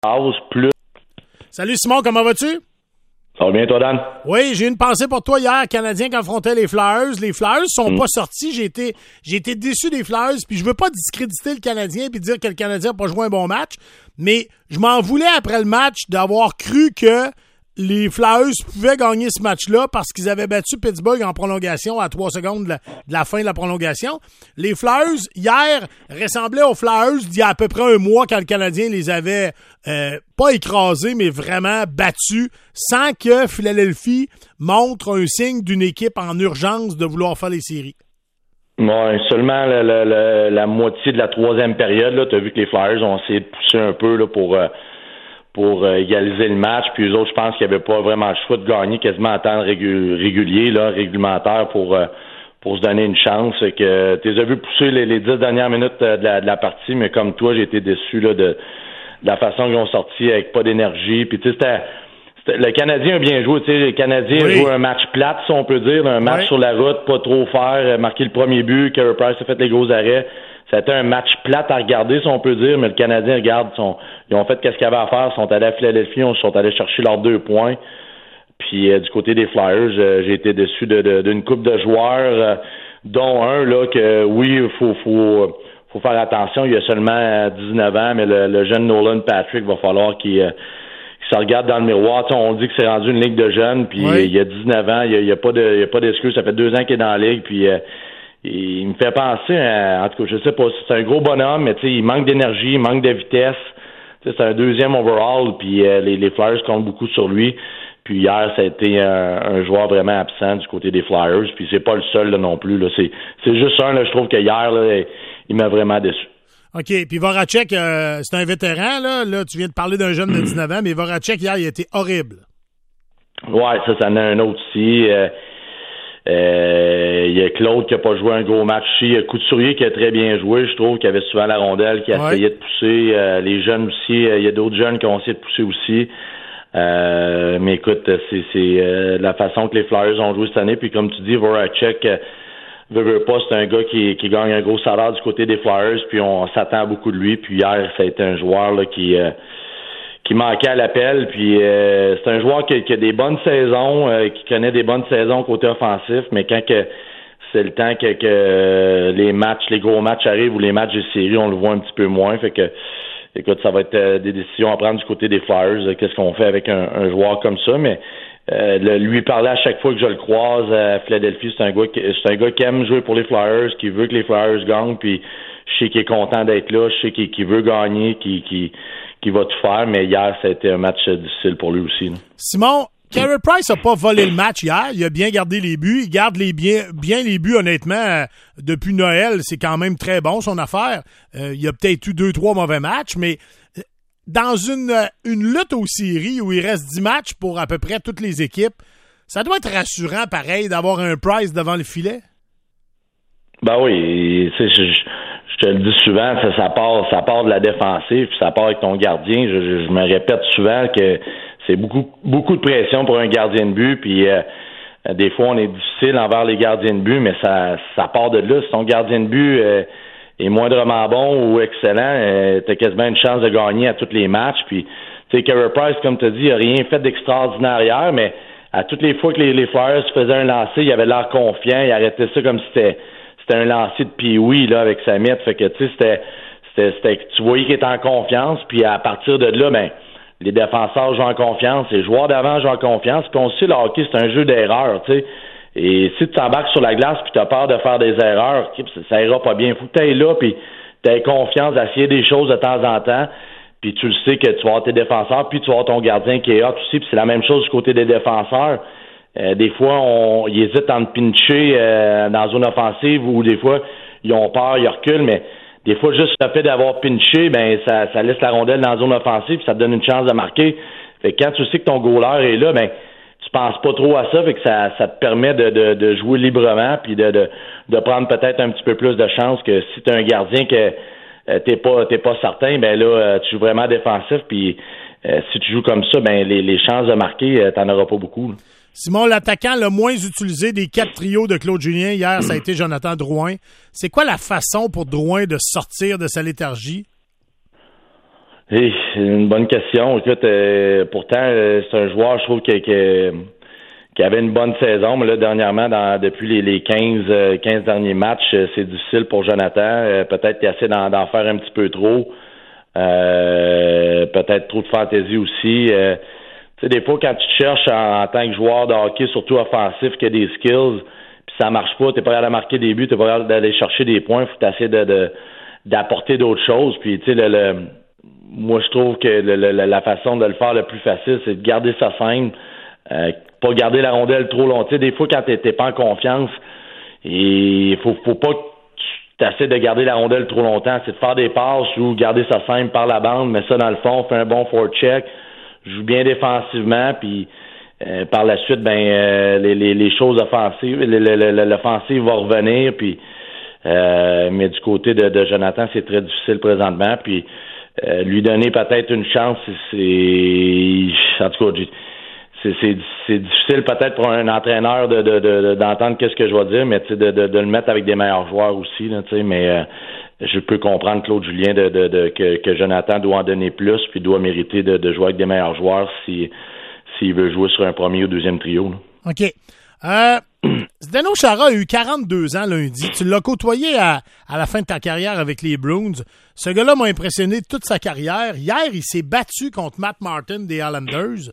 plus. Salut Simon, comment vas-tu? Ça va bien, toi, Dan? Oui, j'ai une pensée pour toi hier, Canadien qui affrontait les Flyers. Les Flyers sont pas sortis. J'ai été déçu des Flyers, puis je veux pas discréditer le Canadien puis dire que le Canadien n'a pas joué un bon match, mais je m'en voulais après le match d'avoir cru que les Flyers pouvaient gagner ce match-là parce qu'ils avaient battu Pittsburgh en prolongation à 3 secondes de la fin de la prolongation. Les Flyers, hier, ressemblaient aux Flyers d'il y a à peu près un mois quand le Canadien les avait pas écrasés, mais vraiment battus, sans que Philadelphie montre un signe d'une équipe en urgence de vouloir faire les séries. Ouais, seulement la moitié de la troisième période, tu as vu que les Flyers ont essayé de pousser un peu là, pour égaliser le match. Puis eux autres, je pense qu'ils n'avaient pas vraiment le choix de gagner quasiment en temps régulier, là, réglementaire pour se donner une chance. Fait que tu les as vus pousser les 10 dernières minutes de la partie, mais comme toi, j'ai été déçu là, de la façon qu'ils ont sorti avec pas d'énergie. Puis tu sais, le Canadien a bien joué. Tu sais, le Canadien a joué un match plate, si on peut dire, un match sur la route, pas trop faire, marquer le premier but, Carey Price a fait les gros arrêts. C'était un match plate à regarder, si on peut dire, mais le Canadien, regarde, ils ont fait ce qu'ils avaient à faire, ils sont allés à Philadelphie, ils sont allés chercher leurs 2 points. Puis du côté des Flyers, j'ai été déçu d'une couple de joueurs, dont un là que oui, faut faire attention. Il a seulement 19 ans, mais le jeune Nolan Patrick va falloir qu'il se regarde dans le miroir. T'sais, on dit que c'est rendu une ligue de jeunes, puis il a 19 ans, il y a pas d'excuse. Ça fait 2 ans qu'il est dans la ligue, puis il me fait penser, en tout cas, je sais pas, c'est un gros bonhomme, mais il manque d'énergie, il manque de vitesse. C'est un 2e overall, puis les Flyers comptent beaucoup sur lui. Puis hier, ça a été un joueur vraiment absent du côté des Flyers, puis c'est pas le seul là, non plus. Là. C'est juste un, là, je trouve que hier, là, il m'a vraiment déçu. OK, puis Voracek, c'est un vétéran, là. Là, tu viens de parler d'un jeune de 19 ans, mais Voracek, hier, il a été horrible. Ouais, ça en a un autre aussi. Il y a Claude qui n'a pas joué un gros match ici. Il y a Couturier qui a très bien joué, je trouve, qui avait souvent la rondelle, qui a essayé de pousser. Les jeunes aussi, il y a d'autres jeunes qui ont essayé de pousser aussi. Mais écoute, c'est la façon que les Flyers ont joué cette année. Puis comme tu dis, Voracek, veut pas, c'est un gars qui gagne un gros salaire du côté des Flyers. Puis on s'attend beaucoup de lui. Puis hier, ça a été un joueur là, qui manquait à l'appel, puis c'est un joueur qui a des bonnes saisons, qui connaît des bonnes saisons côté offensif, mais quand c'est le temps que les gros matchs arrivent ou les matchs de série, on le voit un petit peu moins. Fait que, écoute, ça va être des décisions à prendre du côté des Flyers. Qu'est-ce qu'on fait avec un joueur comme ça? Mais lui parler à chaque fois que je le croise à Philadelphie, c'est un gars qui aime jouer pour les Flyers, qui veut que les Flyers gagnent, puis je sais qu'il est content d'être là, je sais qu'il veut gagner, qui va tout faire, mais hier, ça a été un match difficile pour lui aussi. Là. Simon, Carey Price n'a pas volé le match hier. Il a bien gardé les buts. Il garde bien les buts, honnêtement. Depuis Noël, c'est quand même très bon, son affaire. Il a peut-être eu 2-3 mauvais matchs, mais dans une lutte aux séries où il reste 10 matchs pour à peu près toutes les équipes, ça doit être rassurant, pareil, d'avoir un Price devant le filet. Ben oui, je te le dis souvent, ça part de la défensive, puis ça part avec ton gardien. Je me répète souvent que c'est beaucoup de pression pour un gardien de but, puis des fois on est difficile envers les gardiens de but, mais ça part de là. Si ton gardien de but est moindrement bon ou excellent, t'as quasiment une chance de gagner à tous les matchs. Puis tu sais, Carey Price, comme tu as dit, il a rien fait d'extraordinaire hier, mais à toutes les fois que les Flyers faisaient un lancer, il avait l'air confiant, il arrêtait ça comme si c'était un lancer de Pee-Wee là avec sa mythe. Fait que tu sais, c'était tu voyais qu'il était en confiance, puis à partir de là, ben les défenseurs jouent en confiance, les joueurs d'avant jouent en confiance, puis on sait le hockey, c'est un jeu d'erreurs, tu sais. Et si tu t'embarques sur la glace puis tu as peur de faire des erreurs, ça ira pas bien. Faut que tu ailles là, puis tu aies confiance d'essayer des choses de temps en temps, puis tu le sais que tu vas avoir tes défenseurs, puis tu vas avoir ton gardien qui est hot aussi, puis c'est la même chose du côté des défenseurs. Des fois, ils hésitent à pincher dans une offensive, ou des fois, ils ont peur, ils reculent, mais des fois, juste le fait d'avoir pinché, ben ça laisse la rondelle dans la zone offensive, puis ça te donne une chance de marquer. Fait que quand tu sais que ton goaler est là, ben tu penses pas trop à ça, fait que ça te permet de jouer librement, puis de prendre peut-être un petit peu plus de chance que si tu as un gardien que t'es pas certain, ben là, tu joues vraiment défensif, puis si tu joues comme ça, ben les chances de marquer, t'en auras pas beaucoup. Là. Simon, l'attaquant le moins utilisé des 4 trios de Claude Julien hier, ça a été Jonathan Drouin. C'est quoi la façon pour Drouin de sortir de sa léthargie? C'est une bonne question. Écoute, pourtant, c'est un joueur, je trouve, qui avait une bonne saison, mais là, dernièrement, depuis les 15 derniers matchs, c'est difficile pour Jonathan. Peut-être qu'il essaie d'en faire un petit peu trop. Peut-être trop de fantaisie aussi. Tu sais, des fois, quand tu te cherches en tant que joueur de hockey, surtout offensif, qui a des skills, puis ça marche pas, t'es pas capable de marquer des buts, t'es pas capable d'aller chercher des points, faut t'essayer d'apporter d'autres choses. Puis, tu sais, moi, je trouve que la façon de le faire le plus facile, c'est de garder ça simple, pas garder la rondelle trop longtemps. Tu sais, des fois, quand t'es pas en confiance, il faut pas que tu essaies de garder la rondelle trop longtemps. C'est de faire des passes ou garder ça simple par la bande, mais ça dans le fond, fait un bon forecheck, joue bien défensivement, puis par la suite, les choses offensives, l'offensive va revenir, puis mais du côté de Jonathan, c'est très difficile présentement, puis lui donner peut-être une chance, en tout cas, c'est difficile peut-être pour un entraîneur d'entendre qu'est-ce que je vais dire, mais de le mettre avec des meilleurs joueurs aussi, là, mais je peux comprendre Claude Julien que Jonathan doit en donner plus, puis doit mériter de jouer avec des meilleurs joueurs s'il veut jouer sur un premier ou deuxième trio. Là. OK. Zdeno Chara a eu 42 ans lundi. Tu l'as côtoyé à la fin de ta carrière avec les Bruins. Ce gars-là m'a impressionné toute sa carrière. Hier, il s'est battu contre Matt Martin des Islanders.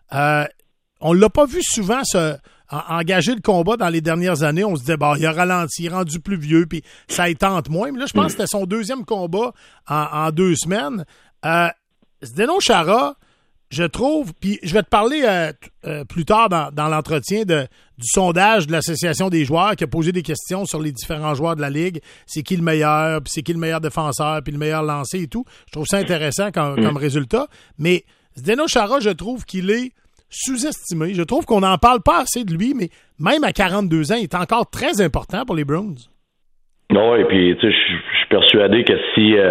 On l'a pas vu souvent engager le combat dans les dernières années. On se disait, il a ralenti, il est rendu plus vieux, puis ça y tente moins. Mais là, je pense que c'était son deuxième combat en 2 semaines. Zdeno Chara, je trouve, puis je vais te parler plus tard dans l'entretien du sondage de l'Association des joueurs qui a posé des questions sur les différents joueurs de la Ligue. C'est qui le meilleur, puis c'est qui le meilleur défenseur, puis le meilleur lancé et tout. Je trouve ça intéressant comme résultat. Mais Zdeno Chara, je trouve qu'il est sous-estimé. Je trouve qu'on n'en parle pas assez de lui, mais même à 42 ans, il est encore très important pour les Bruins. Oui, puis tu sais, je suis persuadé que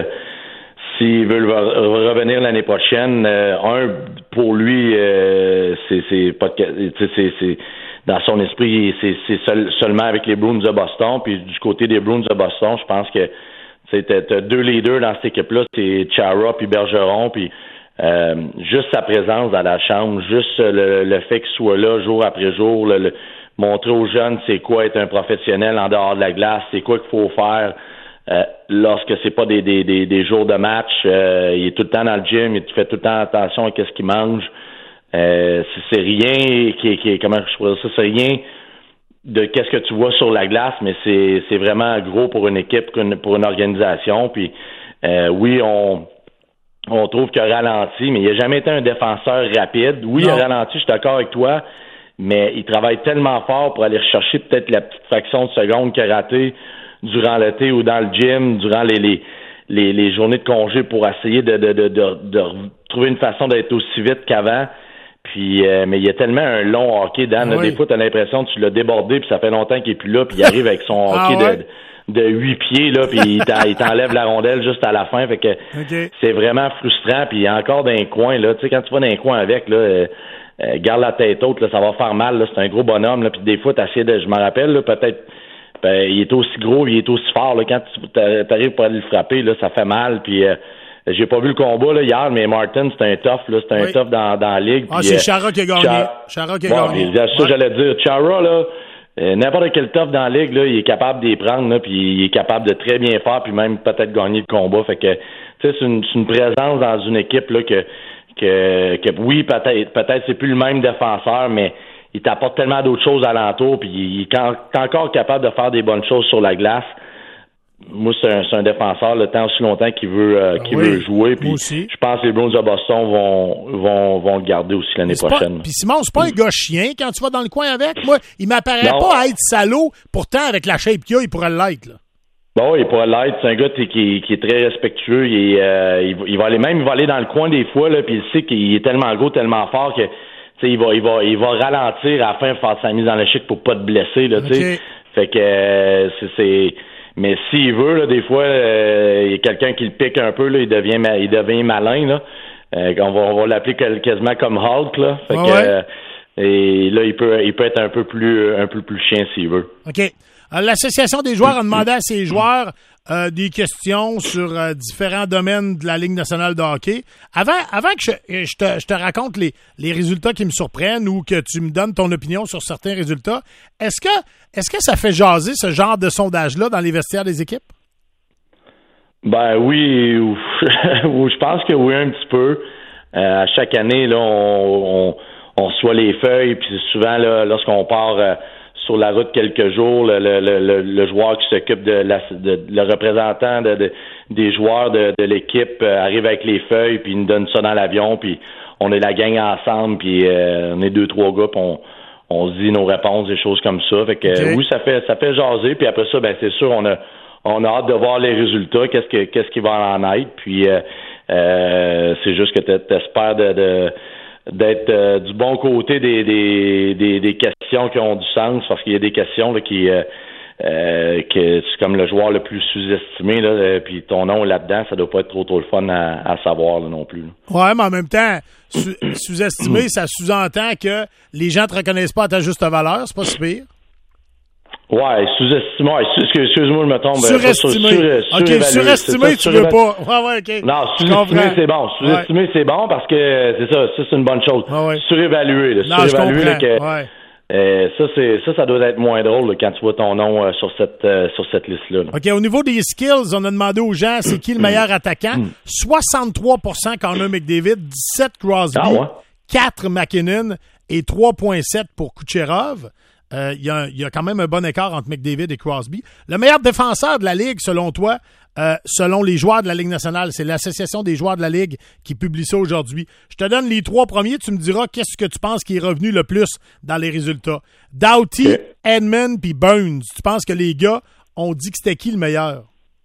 s'il veut revenir l'année prochaine, pour lui, c'est pas c'est dans son esprit, c'est seulement avec les Bruins de Boston. Puis du côté des Bruins de Boston, je pense que t'as 2 leaders dans cette équipe-là, c'est Chara puis Bergeron, puis juste sa présence dans la chambre, juste le fait qu'il soit là jour après jour, montrer aux jeunes c'est quoi être un professionnel en dehors de la glace, c'est quoi qu'il faut faire lorsque c'est pas des jours de match. Il est tout le temps dans le gym, il fait tout le temps attention à ce qu'il mange. C'est rien qui comment je pourrais dire ça, c'est rien de qu'est-ce que tu vois sur la glace, mais c'est vraiment gros pour une équipe, pour une organisation. Puis oui, on trouve qu'il a ralenti, mais il n'a jamais été un défenseur rapide. Oui, il a ralenti, je suis d'accord avec toi, mais il travaille tellement fort pour aller rechercher peut-être la petite fraction de seconde qu'il a ratée durant l'été ou dans le gym, durant les journées de congé pour essayer de trouver une façon d'être aussi vite qu'avant. Puis, mais il y a tellement un long hockey, Dan. Là, des fois, tu as l'impression que tu l'as débordé, puis ça fait longtemps qu'il est plus là, puis il arrive avec son hockey de 8 pieds, là, puis il t'enlève la rondelle juste à la fin. Fait que c'est vraiment frustrant. Puis il y a encore d'un coin, là. Tu sais, quand tu vas dans un coin avec, là, garde la tête haute, là, ça va faire mal, là. C'est un gros bonhomme, là. Puis des fois, je me rappelle, là, peut-être, il est aussi gros, il est aussi fort, là. Quand tu arrives pour aller le frapper, là, ça fait mal. Puis j'ai pas vu le combat, là, hier, mais Martin, c'est un tough, là. C'est un tough dans la ligue. C'est Chara qui a gagné. Chara qui a gagné. Ça, j'allais dire. Chara, là, n'importe quel tough dans la ligue, là, il est capable d'y prendre, là, puis il est capable de très bien faire, puis même peut-être gagner le combat. Fait que, tu sais, c'est une présence dans une équipe, là, que oui, peut-être c'est plus le même défenseur, mais il t'apporte tellement d'autres choses alentour, puis il est encore capable de faire des bonnes choses sur la glace. Moi, c'est un défenseur, le temps aussi longtemps qu'il veut jouer. Puis je pense que les Bruins de Boston vont le garder aussi l'année prochaine. Puis Simon, c'est pas un gars chien quand tu vas dans le coin avec. Moi, il m'apparaît pas à être salaud. Pourtant, avec la shape qu'il a, il pourrait l'être, là. Bon, il pourrait l'être. C'est un gars qui est très respectueux. Il va aller dans le coin des fois, là, puis il sait qu'il est tellement gros, tellement fort que il va ralentir à la fin, faire sa mise dans l'échec pour pas te blesser, là, tu sais. Fait que mais s'il veut, là, des fois, il y a quelqu'un qui le pique un peu, là, il devient malin, là. On va l'appeler quasiment comme Hulk, là. Fait que Et là, il peut être un peu plus chien s'il veut. OK. L'Association des joueurs a demandé à ses joueurs des questions sur différents domaines de la Ligue nationale de hockey. Avant que je te raconte les résultats qui me surprennent ou que tu me donnes ton opinion sur certains résultats, est-ce que ça fait jaser ce genre de sondage-là dans les vestiaires des équipes? Ben oui, je pense que oui, un petit peu. À chaque année, là, on reçoit les feuilles, puis souvent, là, lorsqu'on part sur la route quelques jours, le joueur qui s'occupe le représentant des joueurs de l'équipe arrive avec les feuilles, puis il nous donne ça dans l'avion, puis on est la gang ensemble, puis on est 2-3 gars, puis on se dit nos réponses, des choses comme ça. Fait que oui, ça fait jaser, puis après ça, ben c'est sûr, on a hâte de voir les résultats, qu'est-ce qui va en être, puis c'est juste que t'espères d'être du bon côté des questions qui ont du sens, parce qu'il y a des questions là, que c'est comme le joueur le plus sous-estimé, là, puis ton nom là-dedans, ça doit pas être trop le fun à savoir là, non plus. Là. Ouais, mais en même temps, sous-estimé, ça sous-entend que les gens te reconnaissent pas à ta juste valeur, c'est pas si pire. Ouais, sous-estimé. Excuse-moi, je me tombe. Surestimé. OK, surestimé, tu veux pas. Ouais, OK. Non, sous-estimé, c'est bon. Sous-estimé, c'est bon parce que c'est ça c'est une bonne chose. Ouais. Surévalué, là. Non, surévalué, je comprends. là, ça doit être moins drôle là, quand tu vois ton nom sur cette liste-là. Là. OK, au niveau des skills, on a demandé aux gens c'est qui le meilleur attaquant. 63% Connor McDavid, 17 Crosby, 4 McKinnon et 3,7 pour Kucherov. Il y a quand même un bon écart entre McDavid et Crosby. Le meilleur défenseur de la Ligue, selon toi, selon les joueurs de la Ligue nationale, c'est l'Association des joueurs de la Ligue qui publie ça aujourd'hui. Je te donne les 3 premiers, tu me diras qu'est-ce que tu penses qui est revenu le plus dans les résultats. Doughty, Edmund puis Burns. Tu penses que les gars ont dit que c'était qui le meilleur?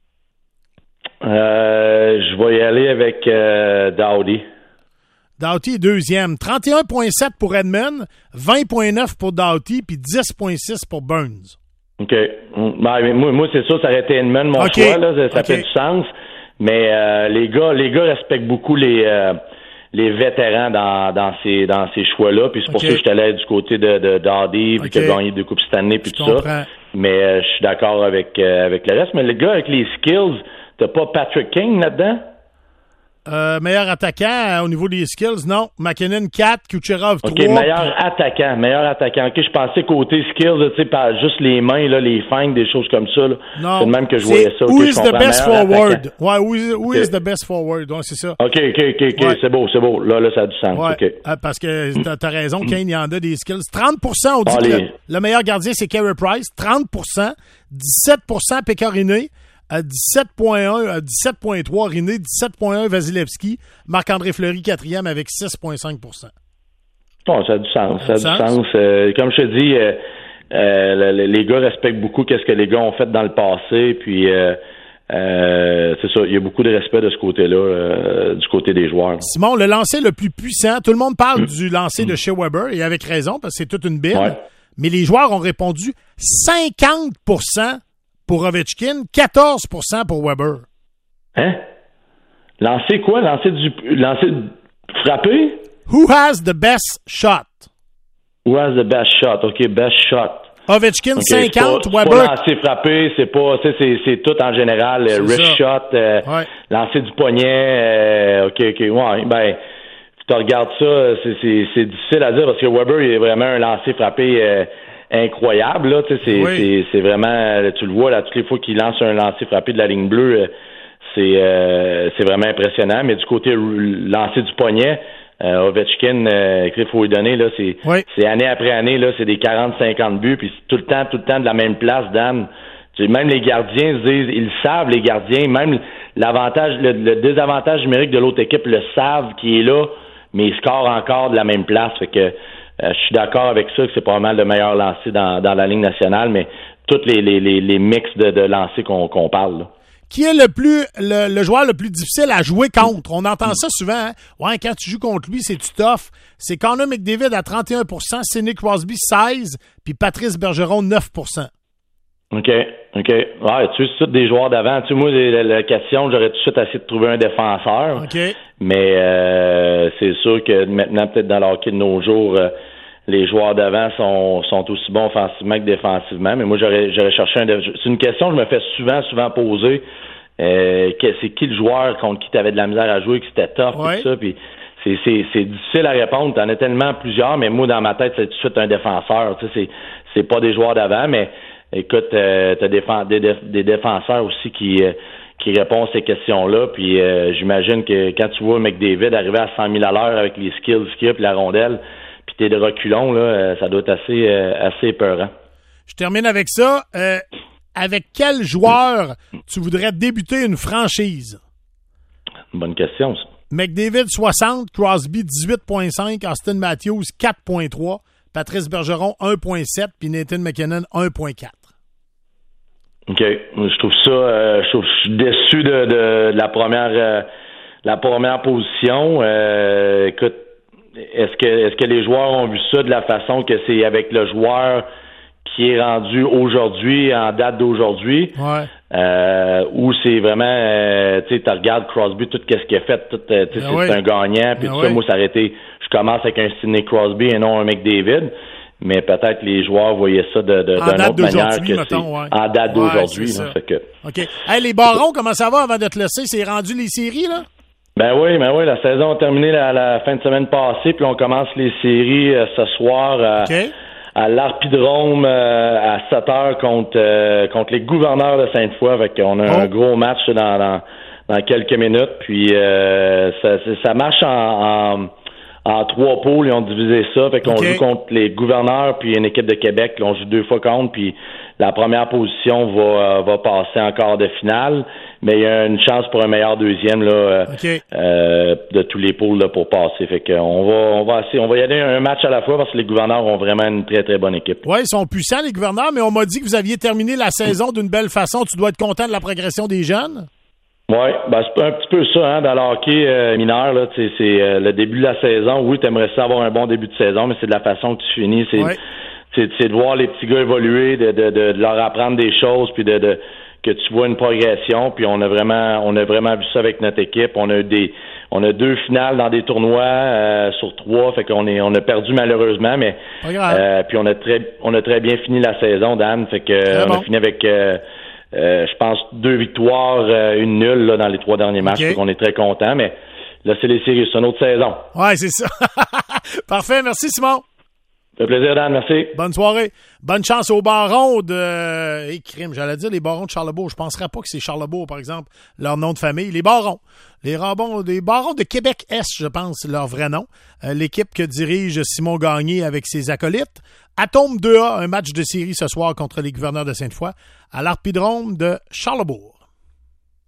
Je vais y aller avec Doughty. Doughty est deuxième. 31,7 pour Edmund, 20,9 pour Doughty, puis 10,6 pour Burns. OK. Ben, moi c'est sûr, ça aurait été Edmund, mon choix. Là, ça fait du sens. Mais les gars respectent beaucoup les vétérans dans ces choix-là. Puis c'est pour ça que je suis allé du côté de Doughty, puis qui a gagné 2 Coupes Stanley, puis tout ça. Mais je suis d'accord avec le reste. Mais le gars avec les skills, t'as pas Patrick King là-dedans? Meilleur attaquant au niveau des skills, non. McKinnon 4, Kucherov 3. OK, meilleur attaquant. OK, je pensais côté skills, tu sais, par juste les mains, là, les feintes, des choses comme ça. Là. Non. C'est le même que je voyais ça. Who is the best forward? Ouais, who is the best forward? Ouais, c'est ça. OK, ouais. C'est beau. Là, ça a du sens. Ouais. Okay. Parce que t'as raison, Kane, il y en a des skills. 30%, on dit que le meilleur gardien, c'est Carey Price. 30%. 17% Pécoriné. 17,1, 17,3 Riné, 17,1 Vasilevski, Marc-André Fleury 4e avec 6,5%. Bon, ça a du sens. Comme je te dis, les gars respectent beaucoup qu'est-ce que les gars ont fait dans le passé, puis c'est ça, il y a beaucoup de respect de ce côté-là, du côté des joueurs. Simon, le lancer le plus puissant, tout le monde parle du lancer de Shea Weber, et avec raison, parce que c'est toute une bille, mais les joueurs ont répondu 50% pour Ovechkin, 14% pour Weber. Hein? Lancer quoi? Lancer frappé? Who has the best shot? Who has the best shot? OK, best shot. Ovechkin, 50, c'est Weber. Pas lancer frappé, c'est pas, c'est tout en général. Wrist shot, lancer du poignet, OK, ouais, ben, tu regardes ça, c'est difficile à dire parce que Weber, il est vraiment un lancer frappé, incroyable, là, tu sais, c'est vraiment, tu le vois, là, toutes les fois qu'il lance un lancer frappé de la ligne bleue, c'est vraiment impressionnant, mais du côté lancer du poignet, Ovechkin, il faut lui donner, là, c'est année après année, là, c'est des 40-50 buts, puis tout le temps de la même place, Dan. Même les gardiens se disent, ils savent, les gardiens, même l'avantage, le désavantage numérique de l'autre équipe le savent qui est là, mais ils scorent encore de la même place, fait que je suis d'accord avec ça, que c'est probablement le meilleur lancer dans la Ligue nationale, mais tous les mix de lancers qu'on parle. Là. Qui est le joueur le plus difficile à jouer contre? On entend ça souvent. Hein? Ouais, quand tu joues contre lui, c'est tough. C'est Connor McDavid à 31%, Sidney Crosby 16%, puis Patrice Bergeron 9%. OK. Ouais, tu sais, c'est tous des joueurs d'avant. Tu sais, moi, la question, j'aurais tout de suite essayé de trouver un défenseur. OK. Mais c'est sûr que maintenant, peut-être dans le hockey de nos jours, les joueurs d'avant sont aussi bons offensivement que défensivement. Mais moi, j'aurais cherché c'est une question que je me fais souvent poser. C'est qui le joueur contre qui tu avais de la misère à jouer, qui c'était tough, tout ça. Puis c'est difficile à répondre. T'en as tellement plusieurs, mais moi, dans ma tête, c'est tout de suite un défenseur. Tu sais, c'est pas des joueurs d'avant, mais écoute, t'as des défenseurs aussi qui répondent à ces questions-là. Puis j'imagine que quand tu vois McDavid arriver à 100 000 à l'heure avec les skills qu'il a puis la rondelle, puis t'es de reculons, là, ça doit être assez épeurant. Je termine avec ça. Avec quel joueur tu voudrais débuter une franchise? Bonne question, ça. McDavid, 60, Crosby, 18,5, Austin Matthews, 4,3, Patrice Bergeron, 1,7, puis Nathan McKinnon, 1,4. OK. Je trouve ça... je suis déçu de la première position. Écoute, est-ce que les joueurs ont vu ça de la façon que c'est avec le joueur qui est rendu aujourd'hui, en date d'aujourd'hui? Ouais. Où c'est vraiment, tu sais, tu regardes Crosby, tout ce qu'il a fait, c'est un gagnant, puis tout ça, moi, ça aurait été, je commence avec un Sidney Crosby et non un McDavid, mais peut-être les joueurs voyaient ça d'une autre manière que mettons, en date d'aujourd'hui. C'est là, fait que... OK. Hey, les Barons, comment ça va avant de te laisser? C'est rendu les séries, là? Ben oui, la saison a terminé la fin de semaine passée, puis on commence les séries ce soir à l'Arpidrome à 7h contre les Gouverneurs de Sainte-Foy. Fait qu'on a un gros match dans quelques minutes. Puis ça marche en 3 poules. Ils ont divisé ça. Fait qu'on joue contre les Gouverneurs puis une équipe de Québec. Là, on joue 2 fois contre. Puis la première position va passer en quart de finale. Mais il y a une chance pour un meilleur deuxième là, de tous les pôles là, pour passer. Fait qu'on va y aller un match à la fois parce que les Gouverneurs ont vraiment une très, très bonne équipe. Oui, ils sont puissants, les Gouverneurs, mais on m'a dit que vous aviez terminé la saison d'une belle façon. Tu dois être content de la progression des jeunes? Oui, c'est un petit peu ça, hein, dans le hockey mineur, là, c'est le début de la saison. Oui, tu aimerais ça avoir un bon début de saison, mais c'est de la façon que tu finis. C'est de voir les petits gars évoluer, de leur apprendre des choses, puis que tu vois une progression, puis on a vraiment vu ça avec notre équipe. On a 2 finales dans des tournois sur 3, fait qu'on a perdu malheureusement, mais puis on a très bien fini la saison, Dan, fait que on a fini avec je pense 2 victoires, 1 nulle là, dans les 3 derniers matchs, donc on est très contents, mais là c'est les séries, c'est une autre saison. Ouais, c'est ça. Parfait, merci Simon. Ça fait plaisir, Dan, merci. Barons soirée. Bonne chance aux Barons crime, j'allais dire les Barons de Charlebourg. Je penserais pas que c'est Charlebourg, par exemple, leur nom de famille. Les Barons. Les Barons de Québec-Est, je pense, leur vrai nom. L'équipe que dirige Simon Gagné avec ses acolytes. Atome 2A, un match de série ce soir contre les Gouverneurs de Sainte-Foy à l'Arpidrome de Charlebourg.